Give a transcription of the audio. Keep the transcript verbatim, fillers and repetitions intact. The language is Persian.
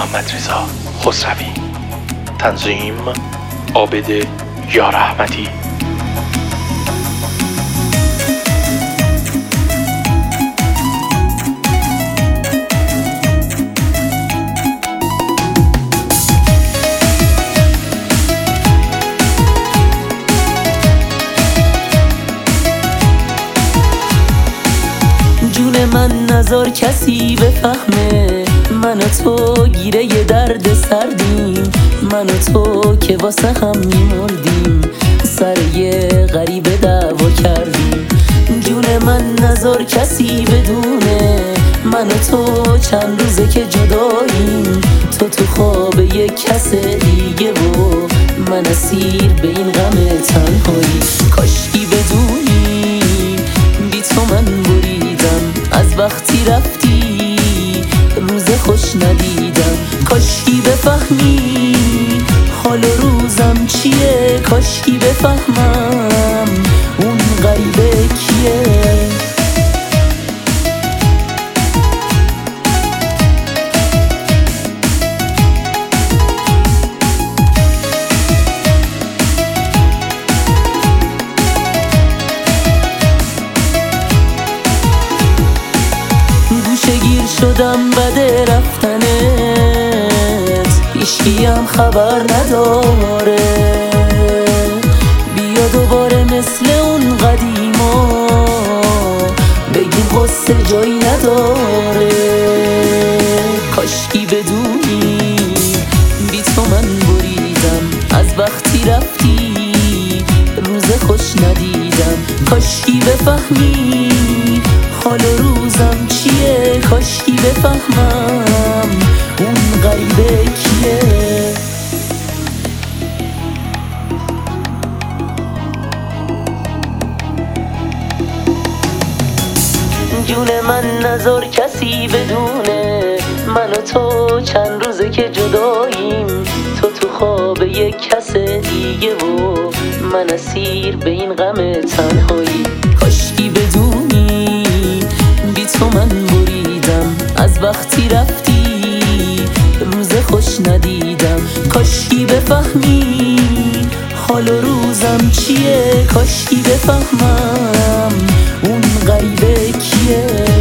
محمدرضا خسروی. تنظیم عابد یار احمدی. جون من نذار کسی بفهمه، من و تو گیره ی درد سردیم، من و تو که واسه هم میمردیم، سر یه غریبه دعوا کردیم. جون من نذار کسی بدونه، من و تو چند روزه که جداییم، تو تو خواب یه کس دیگه و من اسیر به این غم تنهایی. کاشکی بدونی بی تو من بریدم، از وقتی رفتی روز خوش ندیدم. کاشکی بفهمی حال و روزم چیه، کاشکی بفهمم اون غریبه کیه. گیر شدم بده رفتنت، هیچکی هم خبر نداره، بیا دوباره مثل اون قدیما، بگیم قصه جایی نداره. کاشکی بدونی بی تو من بریدم، از وقتی رفتی روز خوش ندیدم. کاشکی بفهمی حال و روزم چیه، کاشکی بفهمم اون غریبه کیه. جون من نذار کسی بدونه، من و تو چند روزه که جداییم، تو تو خواب یک کس دیگه و من اسیر به این غم تنهایی. کاشکی بدونی بی تو من بریدم، از وقتی رفتی روز خوش ندیدم. کاشکی بفهمی حال و روزم چیه، کاشکی بفهمم اون غریبه کیه.